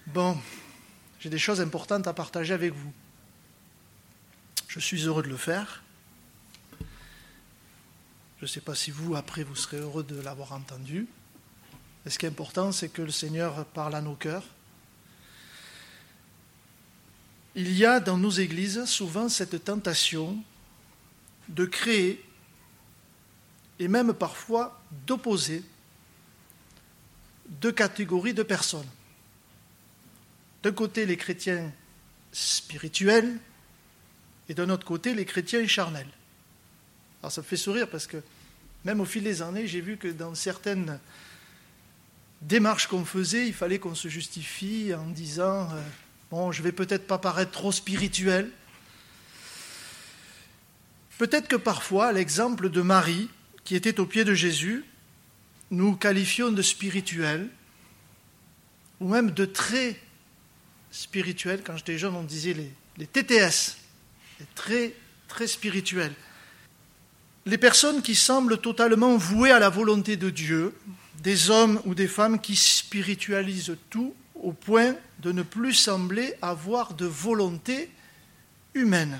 Bon, j'ai des choses importantes à partager avec vous. Je suis heureux de le faire. Je ne sais pas si vous, après, vous serez heureux de l'avoir entendu. Et ce qui est important, c'est que le Seigneur parle à nos cœurs. Il y a dans nos églises souvent cette tentation de créer et même parfois d'opposer deux catégories de personnes. D'un côté, les chrétiens spirituels et d'un autre côté, les chrétiens charnels. Alors ça me fait sourire parce que même au fil des années, j'ai vu que dans certaines démarches qu'on faisait, il fallait qu'on se justifie en disant bon, je ne vais peut-être pas paraître trop spirituel. Peut-être que parfois, à l'exemple de Marie, qui était aux pieds de Jésus, nous qualifions de spirituel, ou même de très spirituel. Quand j'étais jeune, on disait les TTS, les très, très spirituels. Les personnes qui semblent totalement vouées à la volonté de Dieu, des hommes ou des femmes qui spiritualisent tout au point de ne plus sembler avoir de volonté humaine.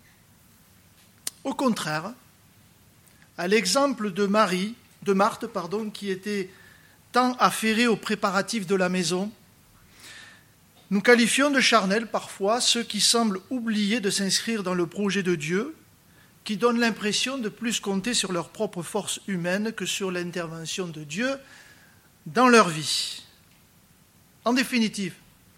Au contraire, à l'exemple de Marthe, qui était tant affairée aux préparatifs de la maison, nous qualifions de charnels parfois ceux qui semblent oublier de s'inscrire dans le projet de Dieu, qui donnent l'impression de plus compter sur leur propre force humaine que sur l'intervention de Dieu dans leur vie. En définitive,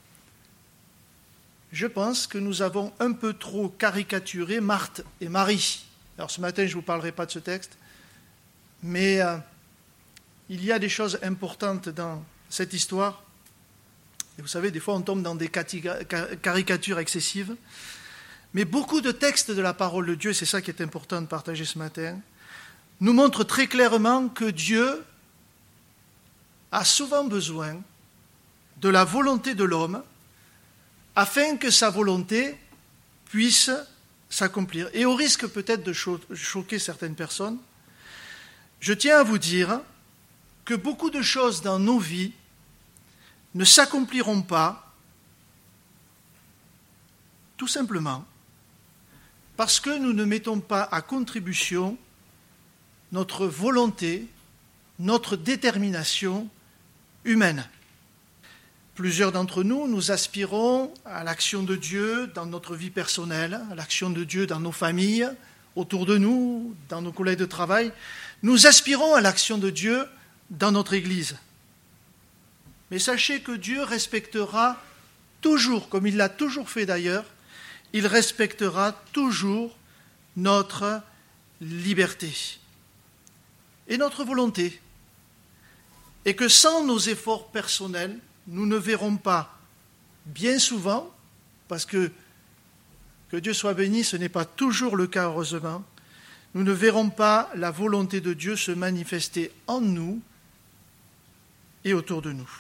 je pense que nous avons un peu trop caricaturé Marthe et Marie. Alors ce matin, je ne vous parlerai pas de ce texte, mais il y a des choses importantes dans cette histoire. Et vous savez, des fois, on tombe dans des caricatures excessives. Mais beaucoup de textes de la parole de Dieu, c'est ça qui est important de partager ce matin, nous montrent très clairement que Dieu a souvent besoin de la volonté de l'homme afin que sa volonté puisse s'accomplir. Et au risque peut-être de choquer certaines personnes, je tiens à vous dire que beaucoup de choses dans nos vies ne s'accompliront pas tout simplement parce que nous ne mettons pas à contribution notre volonté, notre détermination humaine. Plusieurs d'entre nous, nous aspirons à l'action de Dieu dans notre vie personnelle, à l'action de Dieu dans nos familles, autour de nous, dans nos collègues de travail. Nous aspirons à l'action de Dieu dans notre Église. Mais sachez que Dieu respectera toujours, comme il l'a toujours fait d'ailleurs, il respectera toujours notre liberté et notre volonté. Et que sans nos efforts personnels, nous ne verrons pas bien souvent, parce que Dieu soit béni, ce n'est pas toujours le cas heureusement, nous ne verrons pas la volonté de Dieu se manifester en nous et autour de nous.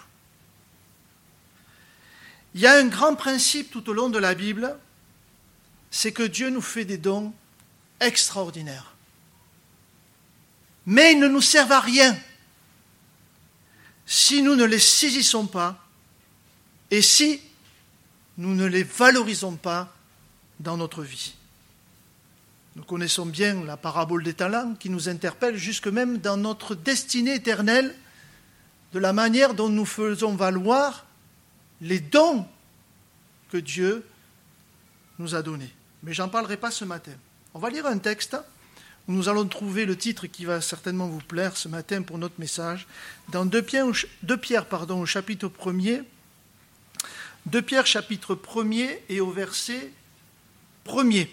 Il y a un grand principe tout au long de la Bible, c'est que Dieu nous fait des dons extraordinaires. Mais ils ne nous servent à rien si nous ne les saisissons pas et si nous ne les valorisons pas dans notre vie. Nous connaissons bien la parabole des talents qui nous interpelle jusque même dans notre destinée éternelle, de la manière dont nous faisons valoir les dons que Dieu nous a donnés. Mais je n'en parlerai pas ce matin. On va lire un texte où nous allons trouver le titre qui va certainement vous plaire ce matin pour notre message, dans 2 Pierre, au chapitre 1er, 2 Pierre chapitre 1er et au verset 1er.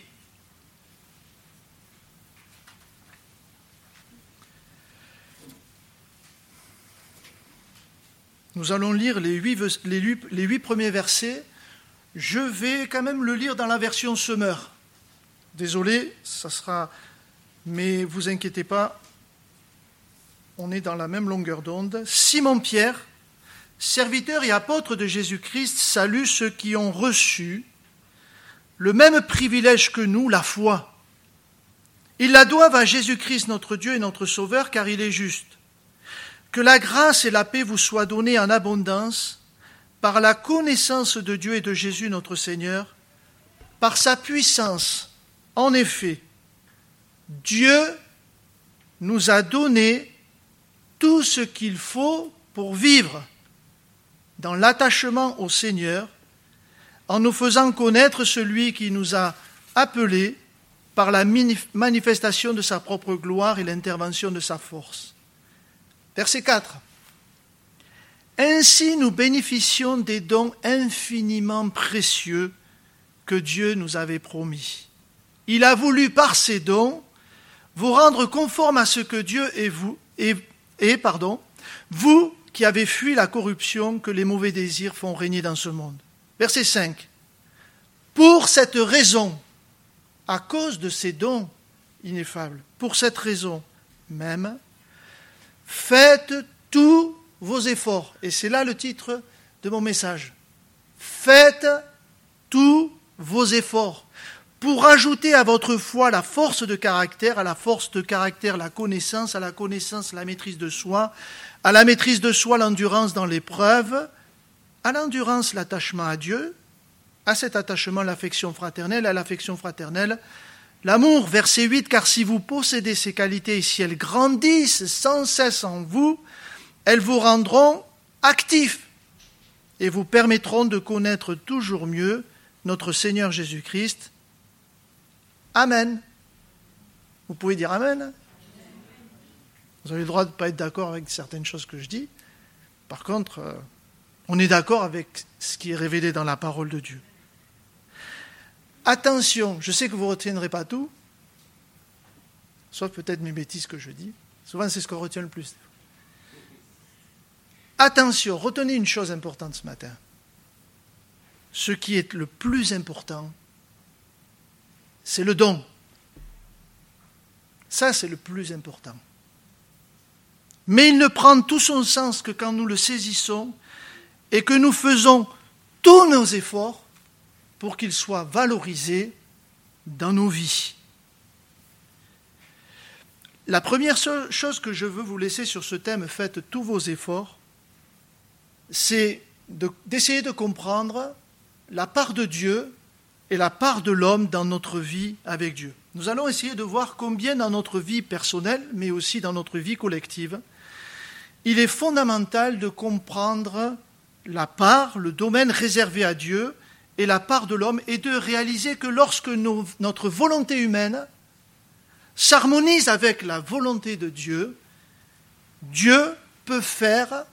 Nous allons lire les 8 premiers versets. Je vais quand même le lire dans la version Semeur. Désolé, ça sera... Mais vous inquiétez pas, on est dans la même longueur d'onde. Simon Pierre, serviteur et apôtre de Jésus-Christ, salue ceux qui ont reçu le même privilège que nous, la foi. Ils la doivent à Jésus-Christ, notre Dieu et notre Sauveur, car il est juste. Que la grâce et la paix vous soient données en abondance par la connaissance de Dieu et de Jésus notre Seigneur, par sa puissance. En effet, Dieu nous a donné tout ce qu'il faut pour vivre dans l'attachement au Seigneur, en nous faisant connaître celui qui nous a appelés par la manifestation de sa propre gloire et l'intervention de sa force. Verset 4. Ainsi nous bénéficions des dons infiniment précieux que Dieu nous avait promis. Il a voulu par ces dons vous rendre conformes à ce que Dieu vous qui avez fui la corruption que les mauvais désirs font régner dans ce monde. Verset 5. Pour cette raison, à cause de ces dons ineffables, pour cette raison même, faites tous vos efforts. Et c'est là le titre de mon message. Faites tous vos efforts pour ajouter à votre foi la force de caractère, à la force de caractère la connaissance, à la connaissance la maîtrise de soi, à la maîtrise de soi l'endurance dans l'épreuve, à l'endurance l'attachement à Dieu, à cet attachement l'affection fraternelle, à l'affection fraternelle l'amour. Verset 8, car si vous possédez ces qualités et si elles grandissent sans cesse en vous, elles vous rendront actifs et vous permettront de connaître toujours mieux notre Seigneur Jésus-Christ. Amen. Vous pouvez dire Amen. Vous avez le droit de ne pas être d'accord avec certaines choses que je dis. Par contre, on est d'accord avec ce qui est révélé dans la parole de Dieu. Attention, je sais que vous ne retiendrez pas tout, sauf peut-être mes bêtises que je dis. Souvent, c'est ce qu'on retient le plus. Attention, retenez une chose importante ce matin. Ce qui est le plus important, c'est le don. Ça, c'est le plus important. Mais il ne prend tout son sens que quand nous le saisissons et que nous faisons tous nos efforts pour qu'il soit valorisé dans nos vies. La première chose que je veux vous laisser sur ce thème, faites tous vos efforts, c'est d'essayer de comprendre la part de Dieu et la part de l'homme dans notre vie avec Dieu. Nous allons essayer de voir combien dans notre vie personnelle, mais aussi dans notre vie collective, il est fondamental de comprendre la part, le domaine réservé à Dieu et la part de l'homme, et de réaliser que lorsque notre volonté humaine s'harmonise avec la volonté de Dieu, Dieu peut faire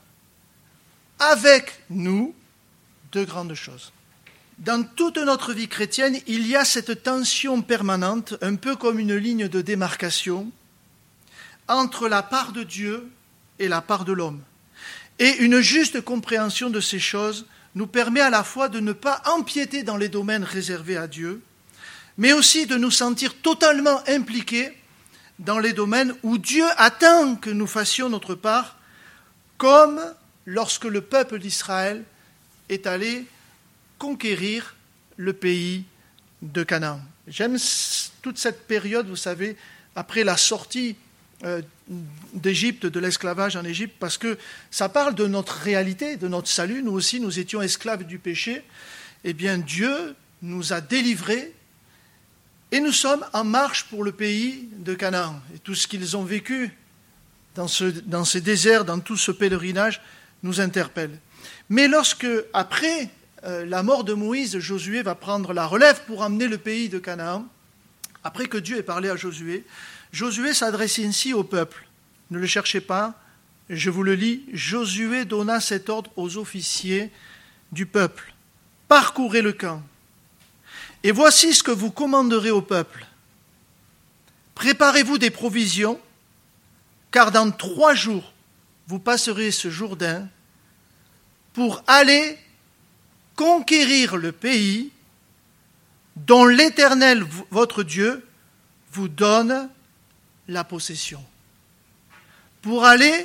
avec nous de grandes choses. Dans toute notre vie chrétienne, il y a cette tension permanente, un peu comme une ligne de démarcation, entre la part de Dieu et la part de l'homme. Et une juste compréhension de ces choses nous permet à la fois de ne pas empiéter dans les domaines réservés à Dieu, mais aussi de nous sentir totalement impliqués dans les domaines où Dieu attend que nous fassions notre part, comme lorsque le peuple d'Israël est allé conquérir le pays de Canaan. J'aime toute cette période, vous savez, après la sortie d'Égypte, de l'esclavage en Égypte, parce que ça parle de notre réalité, de notre salut. Nous aussi, nous étions esclaves du péché. Eh bien, Dieu nous a délivrés et nous sommes en marche pour le pays de Canaan. Et tout ce qu'ils ont vécu dans ces déserts, dans tout ce pèlerinage, nous interpelle. Mais lorsque, après la mort de Moïse, Josué va prendre la relève pour emmener le pays de Canaan, après que Dieu ait parlé à Josué, Josué s'adresse ainsi au peuple. Ne le cherchez pas, je vous le lis. Josué donna cet ordre aux officiers du peuple. Parcourez le camp. Et voici ce que vous commanderez au peuple. Préparez-vous des provisions, car dans 3 jours, vous passerez ce Jourdain pour aller conquérir le pays dont l'Éternel, votre Dieu, vous donne la possession. Pour aller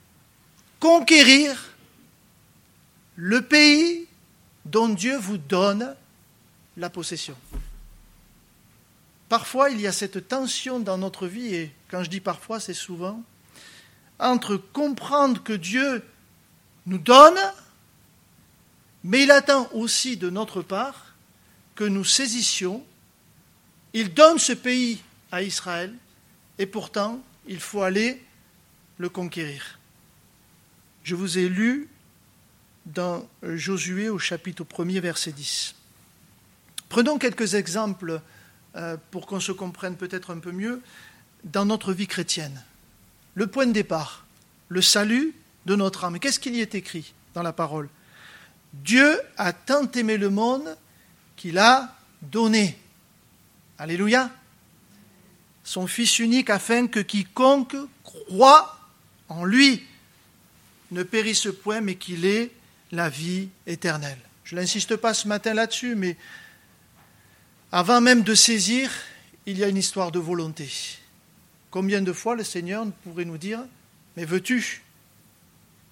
conquérir le pays dont Dieu vous donne la possession. Parfois, il y a cette tension dans notre vie, et quand je dis parfois, c'est souvent, entre comprendre que Dieu nous donne Mais il attend aussi de notre part que nous saisissions. Il donne ce pays à Israël, et pourtant, il faut aller le conquérir. Je vous ai lu dans Josué au chapitre 1er, verset 10. Prenons quelques exemples pour qu'on se comprenne peut-être un peu mieux dans notre vie chrétienne. Le point de départ, le salut de notre âme. Qu'est-ce qu'il y est écrit dans la parole ? Dieu a tant aimé le monde qu'il a donné. Alléluia. Son Fils unique afin que quiconque croit en lui ne périsse point mais qu'il ait la vie éternelle. Je n'insiste pas ce matin là-dessus, mais avant même de saisir, il y a une histoire de volonté. Combien de fois le Seigneur pourrait nous dire « Mais veux-tu ? Veux-tu »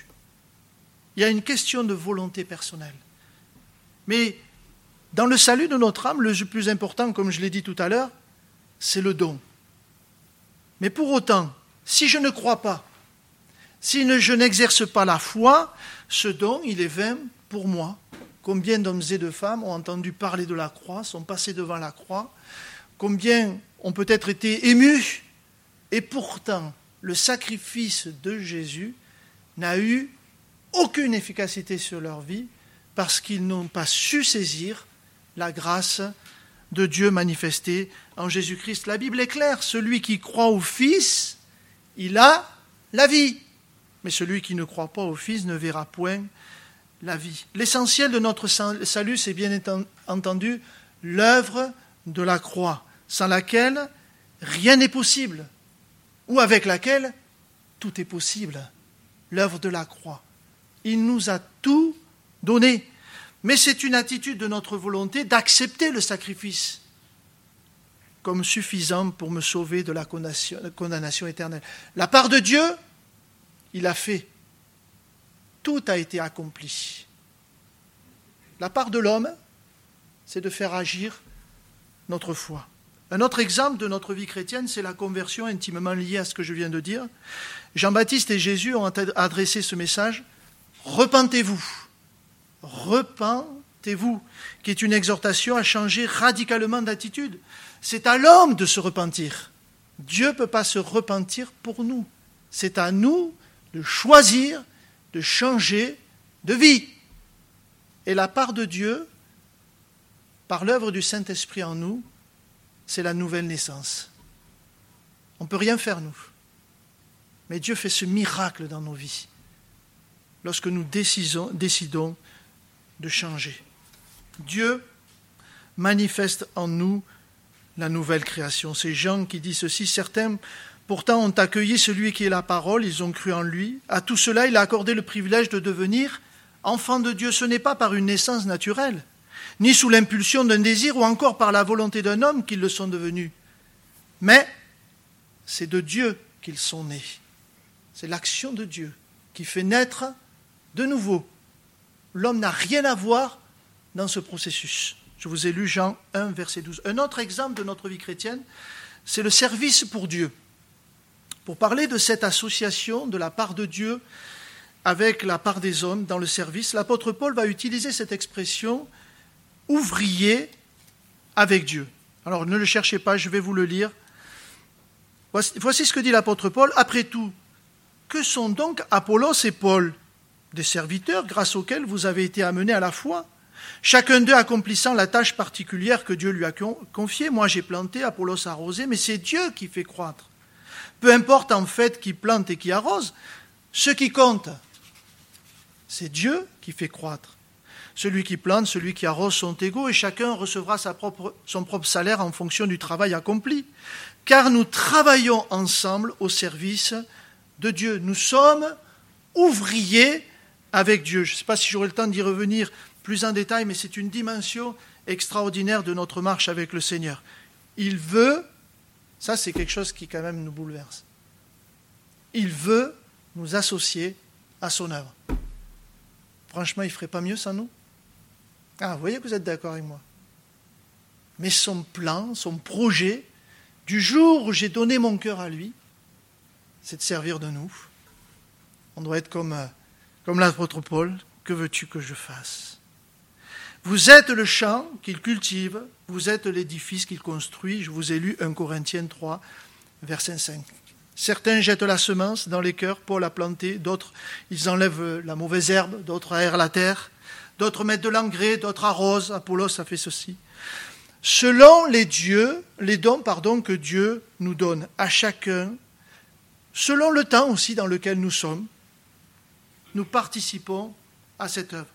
Il y a une question de volonté personnelle. Mais dans le salut de notre âme, le plus important, comme je l'ai dit tout à l'heure, c'est le don. Mais pour autant, si je ne crois pas, si je n'exerce pas la foi, ce don, il est vain pour moi. Combien d'hommes et de femmes ont entendu parler de la croix, sont passés devant la croix, combien ont peut-être été émus, et pourtant, le sacrifice de Jésus n'a eu aucune efficacité sur leur vie parce qu'ils n'ont pas su saisir la grâce de Dieu manifestée en Jésus-Christ. La Bible est claire, celui qui croit au Fils, il a la vie. Mais celui qui ne croit pas au Fils ne verra point la vie. L'essentiel de notre salut, c'est bien entendu l'œuvre de la croix, sans laquelle rien n'est possible, ou avec laquelle tout est possible. L'œuvre de la croix. Il nous a tout donné. Mais c'est une attitude de notre volonté d'accepter le sacrifice comme suffisant pour me sauver de la condamnation éternelle. La part de Dieu, il a fait. Tout a été accompli. La part de l'homme, c'est de faire agir notre foi. Un autre exemple de notre vie chrétienne, c'est la conversion intimement liée à ce que je viens de dire. Jean-Baptiste et Jésus ont adressé ce message. Repentez-vous, repentez-vous, qui est une exhortation à changer radicalement d'attitude. C'est à l'homme de se repentir. Dieu ne peut pas se repentir pour nous. C'est à nous de choisir, de changer de vie. Et la part de Dieu, par l'œuvre du Saint-Esprit en nous, c'est la nouvelle naissance. On ne peut rien faire, nous. Mais Dieu fait ce miracle dans nos vies lorsque nous décidons de changer. Dieu manifeste en nous la nouvelle création. C'est Jean qui dit ceci. Certains, pourtant, ont accueilli celui qui est la parole, ils ont cru en lui. À tout cela, il a accordé le privilège de devenir enfant de Dieu. Ce n'est pas par une naissance naturelle, ni sous l'impulsion d'un désir, ou encore par la volonté d'un homme qu'ils le sont devenus. Mais c'est de Dieu qu'ils sont nés. C'est l'action de Dieu qui fait naître de nouveau. L'homme n'a rien à voir dans ce processus. Je vous ai lu Jean 1, verset 12. Un autre exemple de notre vie chrétienne, c'est le service pour Dieu. Pour parler de cette association de la part de Dieu avec la part des hommes dans le service, l'apôtre Paul va utiliser cette expression « ouvrier avec Dieu ». Alors ne le cherchez pas, je vais vous le lire. Voici ce que dit l'apôtre Paul. « Après tout, que sont donc Apollos et Paul ? Des serviteurs grâce auxquels vous avez été amenés à la foi, chacun d'eux accomplissant la tâche particulière que Dieu lui a confiée. Moi j'ai planté, Apollos a arrosé, mais c'est Dieu qui fait croître. Peu importe en fait qui plante et qui arrose, ce qui compte, c'est Dieu qui fait croître. Celui qui plante, celui qui arrose sont égaux et chacun recevra son propre salaire en fonction du travail accompli. Car nous travaillons ensemble au service de Dieu. Nous sommes ouvriers avec Dieu. Je ne sais pas si j'aurai le temps d'y revenir plus en détail, mais c'est une dimension extraordinaire de notre marche avec le Seigneur. Il veut, ça c'est quelque chose qui quand même nous bouleverse, il veut nous associer à son œuvre. Franchement, il ne ferait pas mieux sans nous ? Ah, vous voyez que vous êtes d'accord avec moi. Mais son plan, son projet, du jour où j'ai donné mon cœur à lui, c'est de servir de nous. On doit être comme l'apôtre Paul, que veux-tu que je fasse ? Vous êtes le champ qu'il cultive, vous êtes l'édifice qu'il construit. Je vous ai lu 1 Corinthiens 3, verset 5. Certains jettent la semence dans les cœurs, Paul a planté, d'autres ils enlèvent la mauvaise herbe, d'autres aèrent la terre, d'autres mettent de l'engrais, d'autres arrosent, Apollos a fait ceci. Selon les dons que Dieu nous donne à chacun, selon le temps aussi dans lequel nous sommes, nous participons à cette œuvre.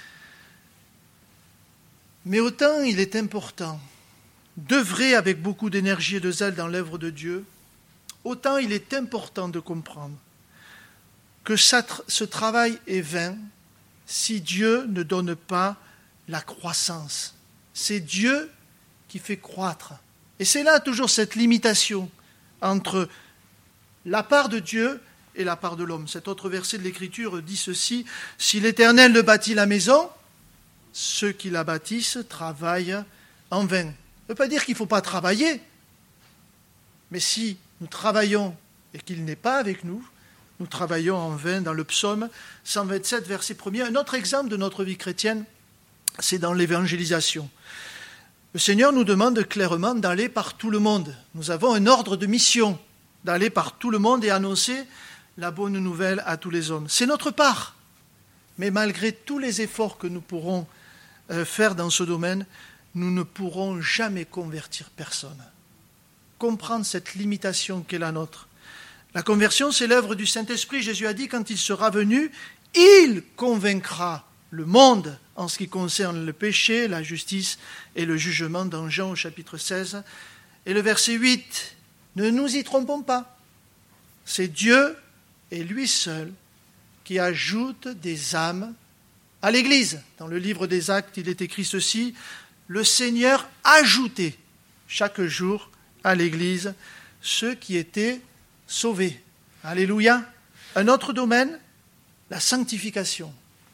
Mais autant il est important d'œuvrer avec beaucoup d'énergie et de zèle dans l'œuvre de Dieu, autant il est important de comprendre que ce travail est vain si Dieu ne donne pas la croissance. C'est Dieu qui fait croître. Et c'est là toujours cette limitation entre la part de Dieu et la part de l'homme. Cet autre verset de l'Écriture dit ceci, « Si l'Éternel ne bâtit la maison, ceux qui la bâtissent travaillent en vain. » Ça ne veut pas dire qu'il ne faut pas travailler, mais si nous travaillons et qu'il n'est pas avec nous, nous travaillons en vain. Dans le psaume 127, verset 1er. Un autre exemple de notre vie chrétienne, c'est dans l'évangélisation. Le Seigneur nous demande clairement d'aller par tout le monde. Nous avons un ordre de mission, d'aller par tout le monde et annoncer la bonne nouvelle à tous les hommes. C'est notre part. Mais malgré tous les efforts que nous pourrons faire dans ce domaine, nous ne pourrons jamais convertir personne. Comprendre cette limitation qu'est la nôtre. La conversion, c'est l'œuvre du Saint-Esprit. Jésus a dit, quand il sera venu, il convaincra le monde en ce qui concerne le péché, la justice et le jugement, dans Jean au chapitre 16. Et le verset 8, ne nous y trompons pas. C'est Dieu et lui seul qui ajoute des âmes à l'Église. Dans le livre des Actes, il est écrit ceci, le Seigneur ajoutait chaque jour à l'Église ceux qui étaient sauvés. Alléluia. Un autre domaine, la sanctification.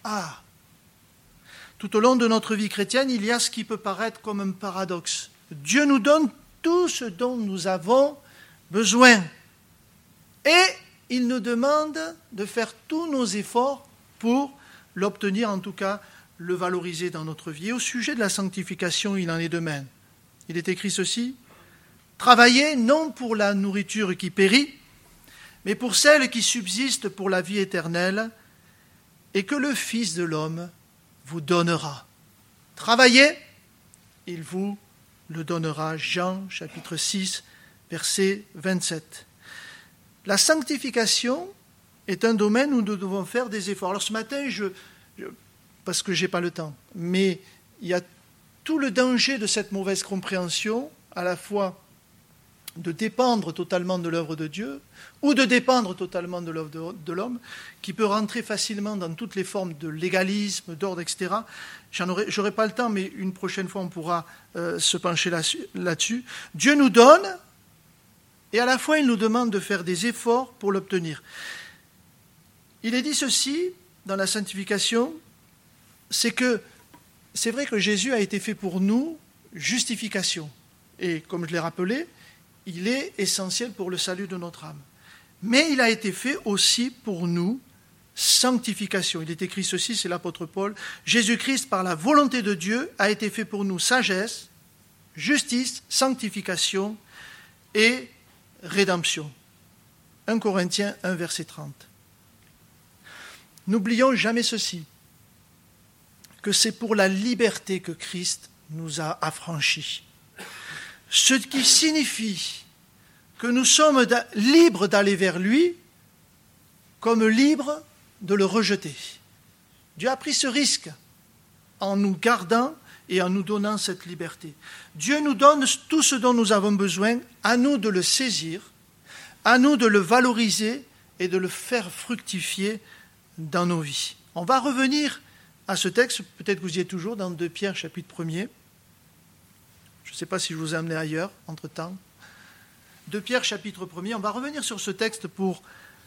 Tout au long de notre vie chrétienne, il y a ce qui peut paraître comme un paradoxe. Dieu nous donne tout ce dont nous avons besoin. Et il nous demande de faire tous nos efforts pour l'obtenir, en tout cas, le valoriser dans notre vie. Et au sujet de la sanctification, il en est de même. Il est écrit ceci, « Travaillez non pour la nourriture qui périt, mais pour celle qui subsiste pour la vie éternelle, et que le Fils de l'homme vous donnera. Travaillez, il vous le donnera. » Jean, chapitre 6, verset 27. La sanctification est un domaine où nous devons faire des efforts. Alors ce matin, parce que je n'ai pas le temps, mais il y a tout le danger de cette mauvaise compréhension, à la fois de dépendre totalement de l'œuvre de Dieu ou de dépendre totalement de l'œuvre de l'homme, qui peut rentrer facilement dans toutes les formes de légalisme, d'ordre, etc. J'aurai pas le temps, mais une prochaine fois, on pourra se pencher là-dessus. Dieu nous donne, et à la fois, il nous demande de faire des efforts pour l'obtenir. Il est dit ceci, dans la sanctification, c'est vrai que Jésus a été fait pour nous justification. Et comme je l'ai rappelé, il est essentiel pour le salut de notre âme. Mais il a été fait aussi pour nous sanctification. Il est écrit ceci, c'est l'apôtre Paul, « Jésus-Christ, par la volonté de Dieu, a été fait pour nous sagesse, justice, sanctification et rédemption. » 1 Corinthiens 1, verset 30. N'oublions jamais ceci, que c'est pour la liberté que Christ nous a affranchis. Ce qui signifie que nous sommes libres d'aller vers lui, comme libres de le rejeter. Dieu a pris ce risque en nous gardant et en nous donnant cette liberté. Dieu nous donne tout ce dont nous avons besoin, à nous de le saisir, à nous de le valoriser et de le faire fructifier dans nos vies. On va revenir à ce texte, peut-être que vous y êtes toujours, dans 2 Pierre, chapitre 1er. Je ne sais pas si je vous ai amené ailleurs, entre-temps. 2 Pierre, chapitre 1er. On va revenir sur ce texte pour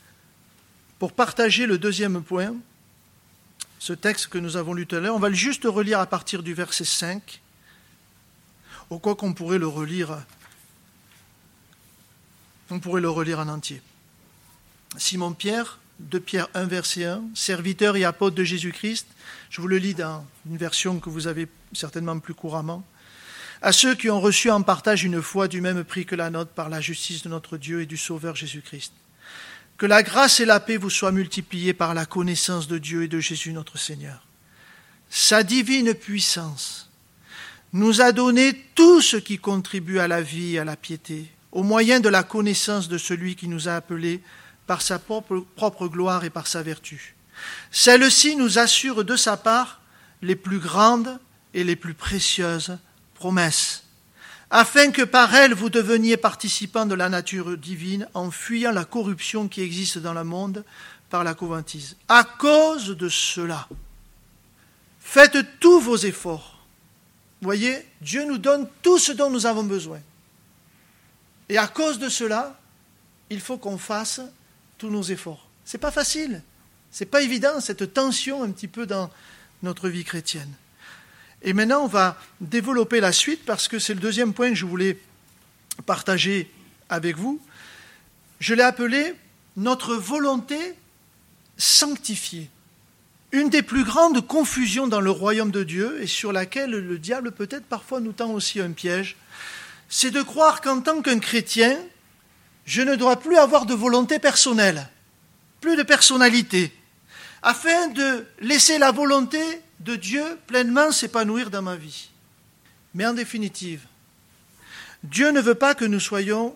partager le deuxième point, ce texte que nous avons lu tout à l'heure. On va juste relire à partir du verset 5, au quoi qu'on pourrait le relire, en entier. Simon Pierre, 2 Pierre 1, verset 1, « Serviteur et apôtre de Jésus-Christ », je vous le lis dans une version que vous avez certainement plus couramment, « à ceux qui ont reçu en partage une foi du même prix que la nôtre par la justice de notre Dieu et du Sauveur Jésus-Christ. Que la grâce et la paix vous soient multipliées par la connaissance de Dieu et de Jésus notre Seigneur. Sa divine puissance nous a donné tout ce qui contribue à la vie et à la piété, au moyen de la connaissance de celui qui nous a appelés par sa propre gloire et par sa vertu. Celle-ci nous assure de sa part les plus grandes et les plus précieuses promesses, afin que par elle vous deveniez participants de la nature divine en fuyant la corruption qui existe dans le monde par la convoitise. À cause de cela, faites tous vos efforts. Vous voyez, Dieu nous donne tout ce dont nous avons besoin. Et à cause de cela, il faut qu'on fasse tous nos efforts. C'est pas facile, c'est pas évident, cette tension un petit peu dans notre vie chrétienne. Et maintenant, on va développer la suite parce que c'est le deuxième point que je voulais partager avec vous. Je l'ai appelé « Notre volonté sanctifiée ». Une des plus grandes confusions dans le royaume de Dieu et sur laquelle le diable peut-être parfois nous tend aussi un piège, c'est de croire qu'en tant qu'un chrétien, je ne dois plus avoir de volonté personnelle, plus de personnalité, afin de laisser la volonté de Dieu pleinement s'épanouir dans ma vie. Mais en définitive, Dieu veut que nous soyons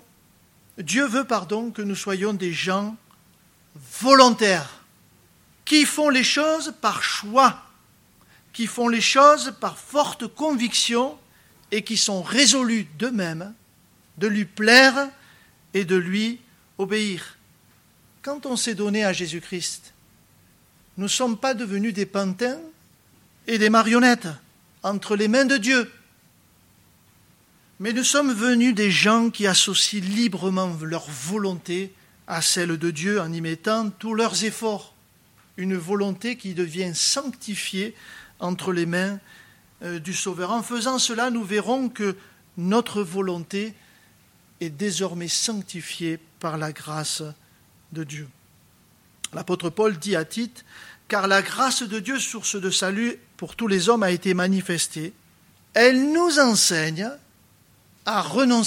des gens volontaires, qui font les choses par choix, qui font les choses par forte conviction et qui sont résolus d'eux-mêmes de lui plaire et de lui obéir. Quand on s'est donné à Jésus-Christ, nous ne sommes pas devenus des pantins et des marionnettes entre les mains de Dieu. Mais nous sommes venus des gens qui associent librement leur volonté à celle de Dieu en y mettant tous leurs efforts. Une volonté qui devient sanctifiée entre les mains du Sauveur. En faisant cela, nous verrons que notre volonté est désormais sanctifiée par la grâce de Dieu. L'apôtre Paul dit à Tite, « Car la grâce de Dieu, source de salut pour tous les hommes, a été manifestée. Elle nous enseigne à renoncer. »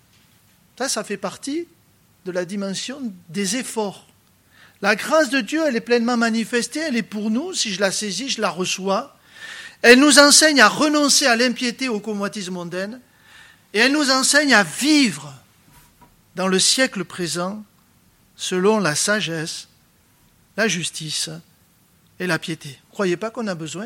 Ça fait partie de la dimension des efforts. La grâce de Dieu, elle est pleinement manifestée, elle est pour nous, si je la saisis, je la reçois. Elle nous enseigne à renoncer à l'impiété, aux convoitises mondaines, et elle nous enseigne à vivre dans le siècle présent selon la sagesse, la justice et la piété. Vous ne croyez pas qu'on a besoin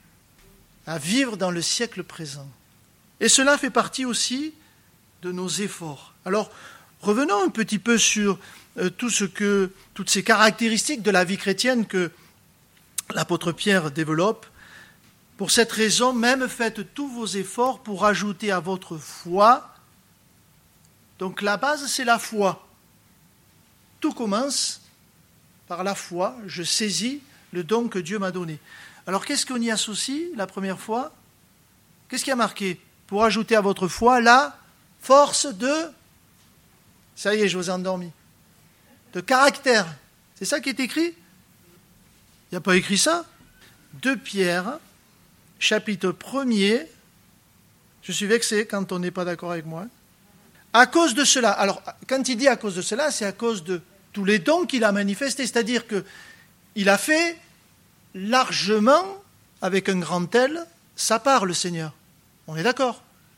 à vivre dans le siècle présent? Et cela fait partie aussi de nos efforts. Alors, revenons un petit peu sur toutes ces caractéristiques de la vie chrétienne que l'apôtre Pierre développe. Pour cette raison, même faites tous vos efforts pour ajouter à votre foi. Donc la base, c'est la foi. Tout commence par la foi. Je saisis le don que Dieu m'a donné. Alors qu'est-ce qu'on y associe la première fois? Qu'est-ce qui a marqué? Pour ajouter à votre foi la force de... Ça y est, je vous ai endormi. De caractère. C'est ça qui est écrit? Il n'y a pas écrit ça? 2 Pierre, chapitre 1er. Je suis vexé quand on n'est pas d'accord avec moi. À cause de cela. Alors, quand il dit à cause de cela, c'est à cause de tous les dons qu'il a manifestés. C'est-à-dire qu'il a fait largement, avec un grand L, sa part, le Seigneur. On est d'accord?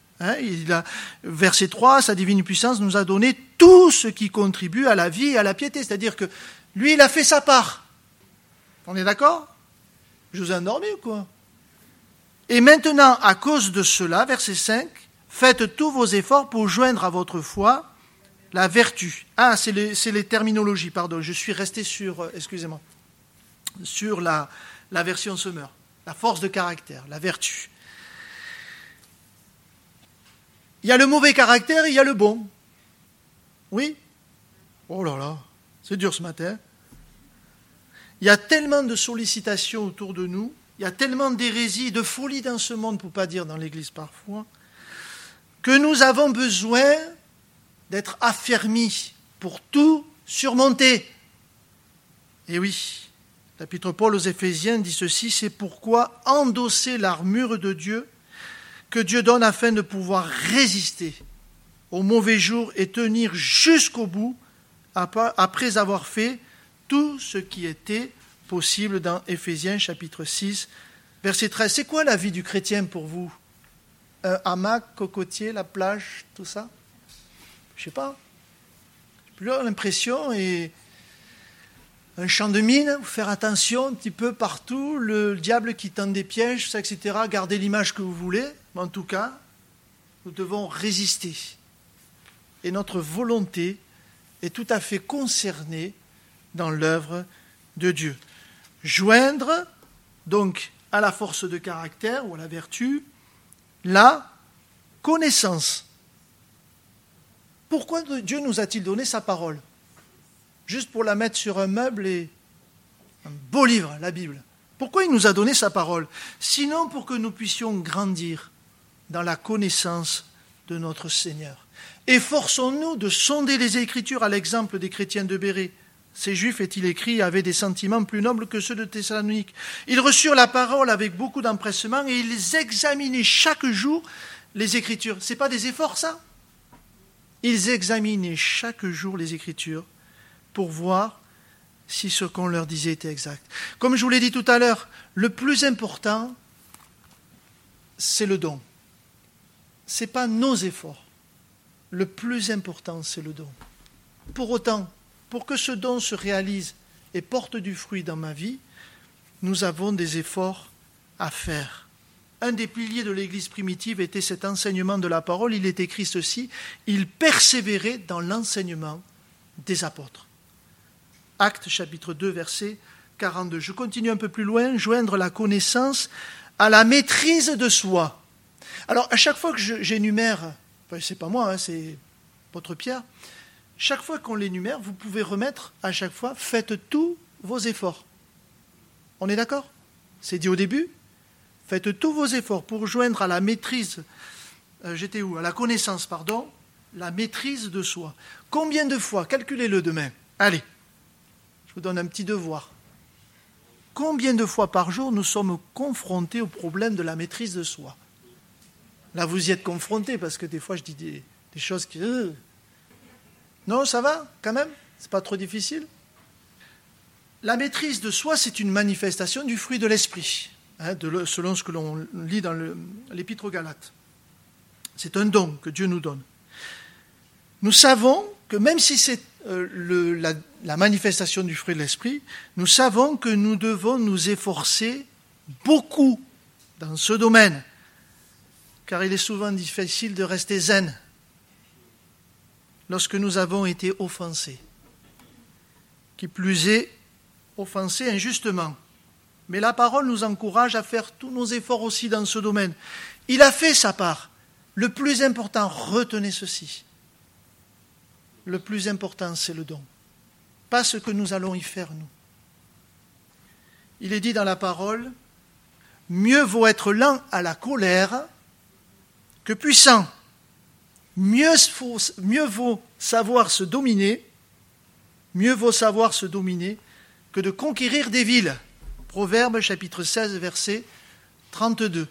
Verset 3, sa divine puissance nous a donné tout ce qui contribue à la vie et à la piété. C'est-à-dire que lui, il a fait sa part. On est d'accord? Je vous ai endormi ou quoi? Et maintenant, à cause de cela, verset 5, faites tous vos efforts pour joindre à votre foi la vertu. Ah, c'est les terminologies, pardon. Je suis resté sur la version Semeur. La force de caractère, la vertu. Il y a le mauvais caractère et il y a le bon. Oui? Oh là là, c'est dur ce matin. Il y a tellement de sollicitations autour de nous, il y a tellement d'hérésie, de folie dans ce monde, pour ne pas dire dans l'Église parfois, que nous avons besoin d'être affermis pour tout surmonter. Et oui, l'apôtre Paul aux Éphésiens dit ceci, c'est pourquoi endosser l'armure de Dieu que Dieu donne afin de pouvoir résister au mauvais jour et tenir jusqu'au bout après avoir fait tout ce qui était possible dans Éphésiens chapitre 6, verset 13. C'est quoi la vie du chrétien pour vous? Un hamac, cocotier, la plage, tout ça? Je ne sais pas. J'ai plus l'impression, et un champ de mine, faire attention un petit peu partout, le diable qui tend des pièges, ça, etc. Gardez l'image que vous voulez, mais en tout cas, nous devons résister. Et notre volonté est tout à fait concernée dans l'œuvre de Dieu. Joindre, donc, à la force de caractère ou à la vertu, la connaissance. Pourquoi Dieu nous a-t-il donné sa parole? Juste pour la mettre sur un meuble et un beau livre, la Bible. Pourquoi il nous a donné sa parole? Sinon pour que nous puissions grandir dans la connaissance de notre Seigneur. Efforçons-nous de sonder les Écritures à l'exemple des chrétiens de Bérée. Ces Juifs, est-il écrit, avaient des sentiments plus nobles que ceux de Thessalonique. Ils reçurent la parole avec beaucoup d'empressement et ils examinaient chaque jour les Écritures. Ce n'est pas des efforts, ça? Ils examinaient chaque jour les Écritures pour voir si ce qu'on leur disait était exact. Comme je vous l'ai dit tout à l'heure, le plus important, c'est le don. Ce n'est pas nos efforts. Le plus important, c'est le don. Pour autant, pour que ce don se réalise et porte du fruit dans ma vie, nous avons des efforts à faire. Un des piliers de l'Église primitive était cet enseignement de la parole. Il est écrit ceci, ils persévéraient dans l'enseignement des apôtres. Actes chapitre 2, verset 42. Je continue un peu plus loin, joindre la connaissance à la maîtrise de soi. Alors, à chaque fois que j'énumère, enfin, c'est pas moi, c'est votre Pierre, chaque fois qu'on l'énumère, vous pouvez remettre à chaque fois, faites tous vos efforts. On est d'accord? C'est dit au début. Faites tous vos efforts pour joindre à la maîtrise, à la connaissance, la maîtrise de soi. Combien de fois? Calculez-le demain. Allez, je vous donne un petit devoir. Combien de fois par jour nous sommes confrontés au problème de la maîtrise de soi? Là, vous y êtes confrontés, parce que des fois, je dis des choses qui... Non, ça va, quand même? C'est pas trop difficile? La maîtrise de soi, c'est une manifestation du fruit de l'esprit, selon ce que l'on lit dans l'Épître aux Galates. C'est un don que Dieu nous donne. Nous savons que même si c'est la manifestation du fruit de l'esprit, nous savons que nous devons nous efforcer beaucoup dans ce domaine, car il est souvent difficile de rester zen lorsque nous avons été offensés. Qui plus est, offensés injustement. Mais la parole nous encourage à faire tous nos efforts aussi dans ce domaine. Il a fait sa part. Le plus important, retenez ceci. Le plus important, c'est le don. Pas ce que nous allons y faire, nous. Il est dit dans la parole, mieux vaut être lent à la colère que puissant. Mieux vaut savoir se dominer, que de conquérir des villes. Proverbes chapitre 16, verset 32.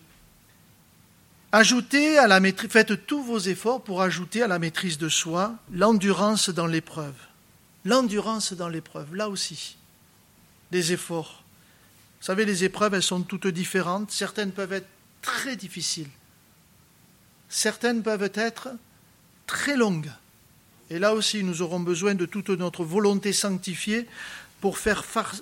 Faites tous vos efforts pour ajouter à la maîtrise de soi l'endurance dans l'épreuve. L'endurance dans l'épreuve, là aussi, des efforts. Vous savez, les épreuves, elles sont toutes différentes. Certaines peuvent être très difficiles. Certaines peuvent être très longues. Et là aussi, nous aurons besoin de toute notre volonté sanctifiée pour faire face,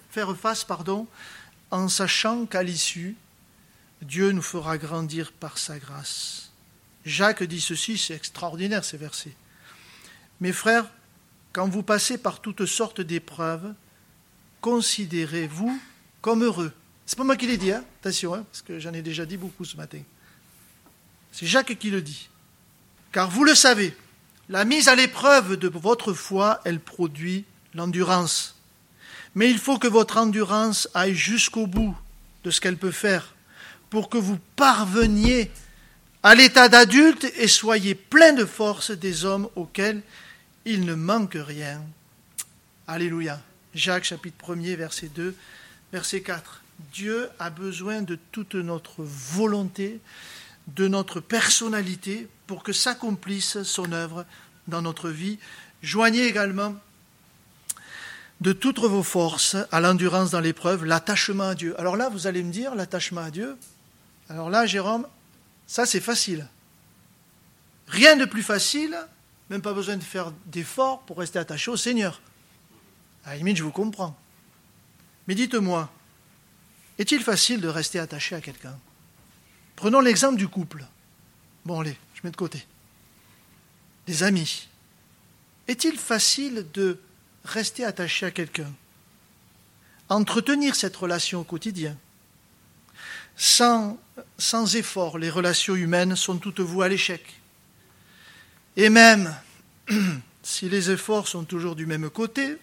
en sachant qu'à l'issue, Dieu nous fera grandir par sa grâce. Jacques dit ceci, c'est extraordinaire ces versets. Mes frères, quand vous passez par toutes sortes d'épreuves, considérez-vous comme heureux. C'est pas moi qui l'ai dit, attention, parce que j'en ai déjà dit beaucoup ce matin. C'est Jacques qui le dit. Car vous le savez, la mise à l'épreuve de votre foi, elle produit l'endurance. Mais il faut que votre endurance aille jusqu'au bout de ce qu'elle peut faire pour que vous parveniez à l'état d'adulte et soyez plein de force des hommes auxquels il ne manque rien. Alléluia. Jacques chapitre 1er, verset 2, verset 4. Dieu a besoin de toute notre volonté, de notre personnalité pour que s'accomplisse son œuvre dans notre vie. Joignez également de toutes vos forces à l'endurance dans l'épreuve, l'attachement à Dieu. Alors là, vous allez me dire, l'attachement à Dieu, alors là, Jérôme, ça c'est facile. Rien de plus facile, même pas besoin de faire d'efforts pour rester attaché au Seigneur. À la limite, je vous comprends. Mais dites-moi, est-il facile de rester attaché à quelqu'un ? Prenons l'exemple du couple. Bon, allez, je mets de côté. Des amis. Est-il facile de rester attaché à quelqu'un ? Entretenir cette relation au quotidien. Sans effort, les relations humaines sont toutes vouées à l'échec. Et même si les efforts sont toujours du même côté,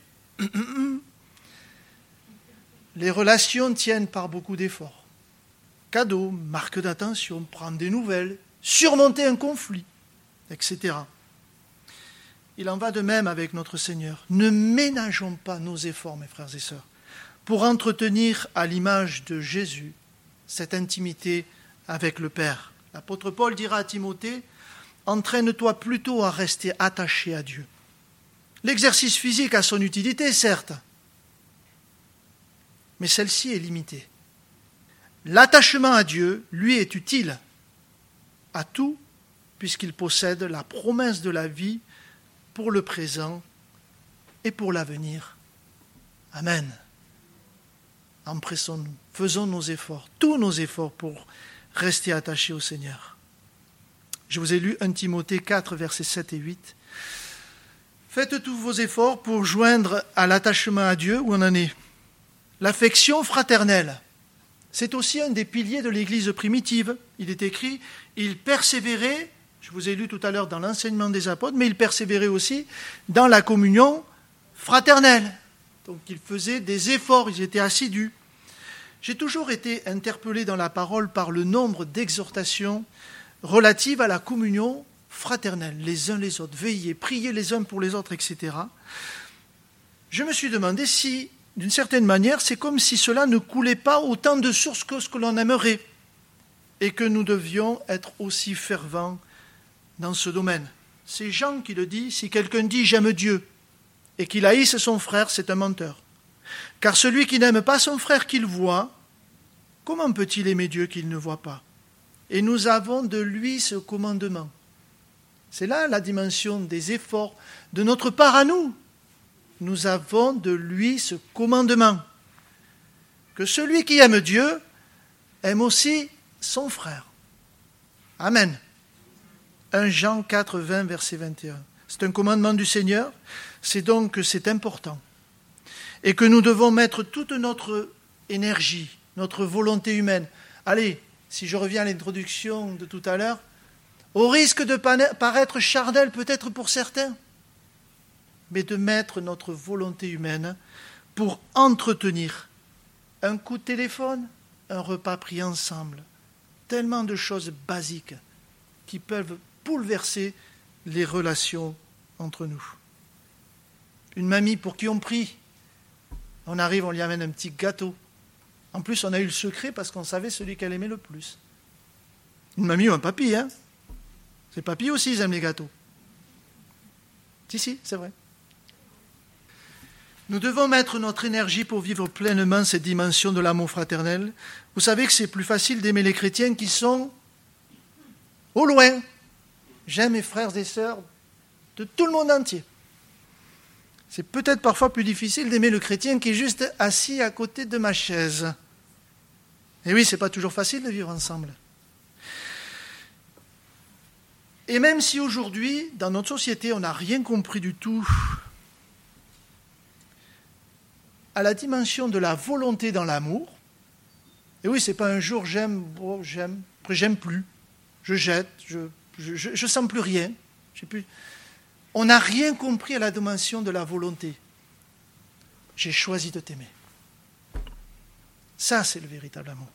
les relations tiennent par beaucoup d'efforts. Cadeaux, marque d'attention, prendre des nouvelles, surmonter un conflit, etc. Il en va de même avec notre Seigneur. Ne ménageons pas nos efforts, mes frères et sœurs, pour entretenir à l'image de Jésus cette intimité avec le Père. L'apôtre Paul dira à Timothée, « Entraîne-toi plutôt à rester attaché à Dieu. » L'exercice physique a son utilité, certes, mais celle-ci est limitée. L'attachement à Dieu, lui, est utile à tout, puisqu'il possède la promesse de la vie pour le présent et pour l'avenir. Amen. Empressons-nous, faisons nos efforts, tous nos efforts pour rester attachés au Seigneur. Je vous ai lu 1 Timothée 4, versets 7 et 8. Faites tous vos efforts pour joindre à l'attachement à Dieu où on en est. L'affection fraternelle, c'est aussi un des piliers de l'Église primitive. Il est écrit, il persévérait, je vous ai lu tout à l'heure dans l'enseignement des apôtres, mais il persévérait aussi dans la communion fraternelle. Donc ils faisaient des efforts, ils étaient assidus. J'ai toujours été interpellé dans la parole par le nombre d'exhortations relatives à la communion fraternelle, les uns les autres, veiller, prier les uns pour les autres, etc. Je me suis demandé si, d'une certaine manière, c'est comme si cela ne coulait pas autant de sources que ce que l'on aimerait, et que nous devions être aussi fervents dans ce domaine. C'est Jean qui le dit, si quelqu'un dit « j'aime Dieu » et qu'il haïsse son frère, c'est un menteur. Car celui qui n'aime pas son frère qu'il voit, comment peut-il aimer Dieu qu'il ne voit pas ? Et nous avons de lui ce commandement. C'est là la dimension des efforts de notre part à nous. Nous avons de lui ce commandement. Que celui qui aime Dieu aime aussi son frère. Amen. 1 Jean 4, 20, verset 21. C'est un commandement du Seigneur, c'est donc que c'est important. Et que nous devons mettre toute notre énergie, notre volonté humaine. Allez, si je reviens à l'introduction de tout à l'heure, au risque de paraître charnel peut-être pour certains, mais de mettre notre volonté humaine pour entretenir un coup de téléphone, un repas pris ensemble, tellement de choses basiques qui peuvent bouleverser les relations entre nous. Une mamie pour qui on prie, on arrive, on lui amène un petit gâteau. En plus, on a eu le secret parce qu'on savait celui qu'elle aimait le plus. Une mamie ou un papy, hein ? C'est papy aussi, ils aiment les gâteaux. Si, c'est vrai. Nous devons mettre notre énergie pour vivre pleinement cette dimension de l'amour fraternel. Vous savez que c'est plus facile d'aimer les chrétiens qui sont au loin. J'aime mes frères et sœurs de tout le monde entier. C'est peut-être parfois plus difficile d'aimer le chrétien qui est juste assis à côté de ma chaise. Et oui, c'est pas toujours facile de vivre ensemble. Et même si aujourd'hui, dans notre société, on n'a rien compris du tout à la dimension de la volonté dans l'amour, et oui, c'est pas un jour j'aime, après j'aime plus, je jette, je sens plus rien, je sais plus. On n'a rien compris à la dimension de la volonté. J'ai choisi de t'aimer. Ça, c'est le véritable amour.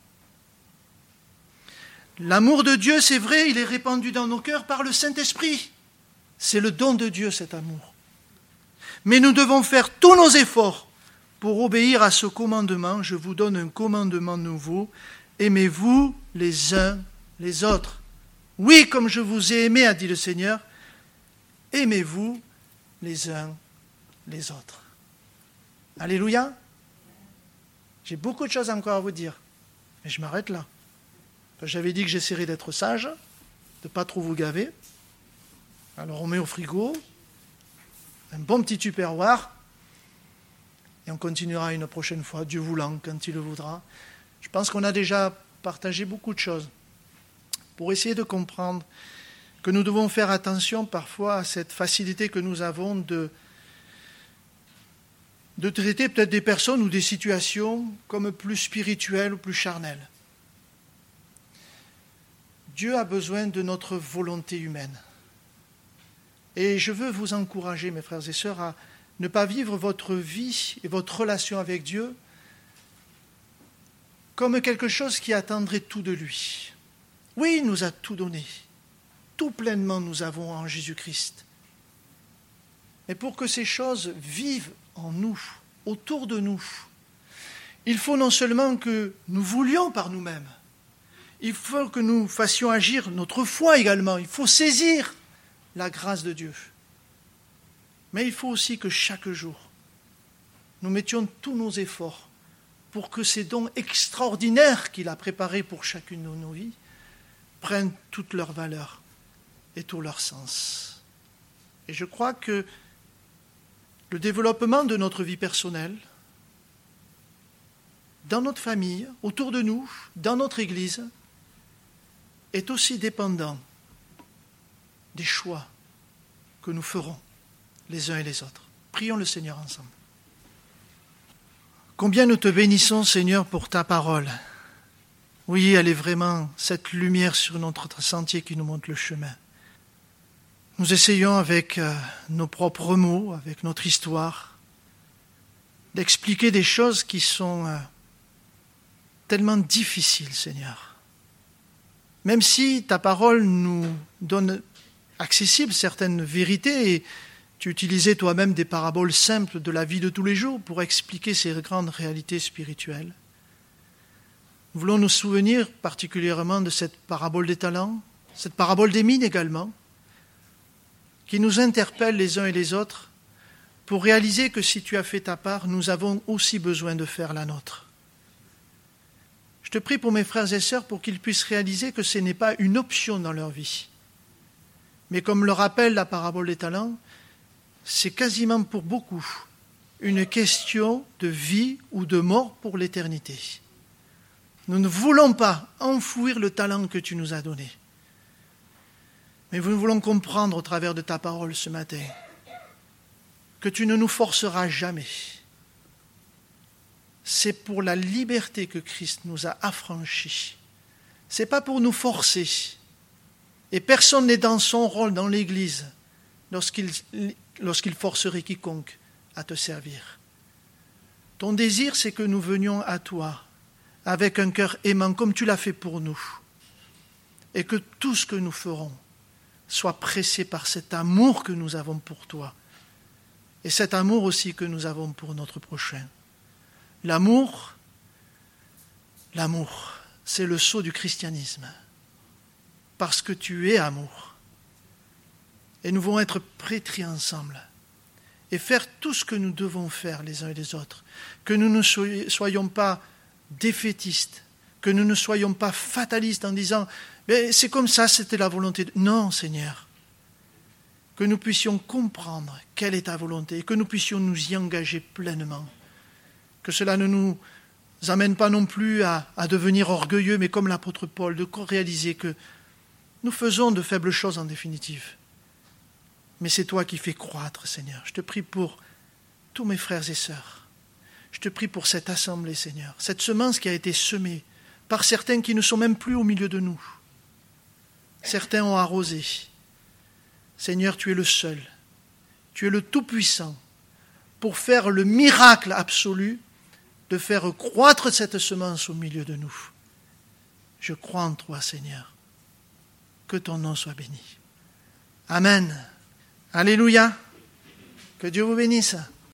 L'amour de Dieu, c'est vrai, il est répandu dans nos cœurs par le Saint-Esprit. C'est le don de Dieu, cet amour. Mais nous devons faire tous nos efforts pour obéir à ce commandement, je vous donne un commandement nouveau. Aimez-vous les uns les autres. Oui, comme je vous ai aimé, a dit le Seigneur, aimez-vous les uns les autres. Alléluia. J'ai beaucoup de choses encore à vous dire, mais je m'arrête là. J'avais dit que j'essaierais d'être sage, de ne pas trop vous gaver. Alors on met au frigo un bon petit tupperware et on continuera une prochaine fois, Dieu voulant, quand il le voudra. Je pense qu'on a déjà partagé beaucoup de choses pour essayer de comprendre que nous devons faire attention parfois à cette facilité que nous avons de traiter peut-être des personnes ou des situations comme plus spirituelles ou plus charnelles. Dieu a besoin de notre volonté humaine. Et je veux vous encourager, mes frères et sœurs, à ne pas vivre votre vie et votre relation avec Dieu comme quelque chose qui attendrait tout de lui. Oui, il nous a tout donné. Tout pleinement nous avons en Jésus-Christ. Mais pour que ces choses vivent en nous, autour de nous, il faut non seulement que nous voulions par nous-mêmes, il faut que nous fassions agir notre foi également, il faut saisir la grâce de Dieu. Mais il faut aussi que chaque jour, nous mettions tous nos efforts pour que ces dons extraordinaires qu'il a préparés pour chacune de nos vies prennent toute leur valeur et tout leur sens. Et je crois que le développement de notre vie personnelle, dans notre famille, autour de nous, dans notre Église, est aussi dépendant des choix que nous ferons les uns et les autres. Prions le Seigneur ensemble. Combien nous te bénissons, Seigneur, pour ta parole. Oui, elle est vraiment cette lumière sur notre sentier qui nous montre le chemin. Nous essayons avec nos propres mots, avec notre histoire, d'expliquer des choses qui sont tellement difficiles, Seigneur. Même si ta parole nous donne accessibles certaines vérités, et tu utilisais toi-même des paraboles simples de la vie de tous les jours pour expliquer ces grandes réalités spirituelles. Nous voulons nous souvenir particulièrement de cette parabole des talents, cette parabole des mines également, qui nous interpelle les uns et les autres pour réaliser que si tu as fait ta part, nous avons aussi besoin de faire la nôtre. Je te prie pour mes frères et sœurs pour qu'ils puissent réaliser que ce n'est pas une option dans leur vie. Mais comme le rappelle la parabole des talents, c'est quasiment pour beaucoup une question de vie ou de mort pour l'éternité. Nous ne voulons pas enfouir le talent que tu nous as donné. Mais nous voulons comprendre au travers de ta parole ce matin que tu ne nous forceras jamais. C'est pour la liberté que Christ nous a affranchis. Ce n'est pas pour nous forcer. Et personne n'est dans son rôle dans l'Église lorsqu'il forcerait quiconque à te servir. Ton désir, c'est que nous venions à toi avec un cœur aimant comme tu l'as fait pour nous. Et que tout ce que nous ferons soit pressé par cet amour que nous avons pour toi. Et cet amour aussi que nous avons pour notre prochain. L'amour, c'est le sceau du christianisme. Parce que tu es amour. Et nous voulons être pétris ensemble et faire tout ce que nous devons faire les uns et les autres. Que nous ne soyons pas défaitistes, que nous ne soyons pas fatalistes en disant « mais c'est comme ça, c'était la volonté de... » Non, Seigneur. Que nous puissions comprendre quelle est ta volonté et que nous puissions nous y engager pleinement. Que cela ne nous amène pas non plus à devenir orgueilleux, mais comme l'apôtre Paul, de réaliser que nous faisons de faibles choses en définitive. Mais c'est toi qui fais croître, Seigneur. Je te prie pour tous mes frères et sœurs. Je te prie pour cette assemblée, Seigneur. Cette semence qui a été semée par certains qui ne sont même plus au milieu de nous. Certains ont arrosé. Seigneur, tu es le seul. Tu es le Tout-Puissant pour faire le miracle absolu de faire croître cette semence au milieu de nous. Je crois en toi, Seigneur. Que ton nom soit béni. Amen. Alléluia. Que Dieu vous bénisse.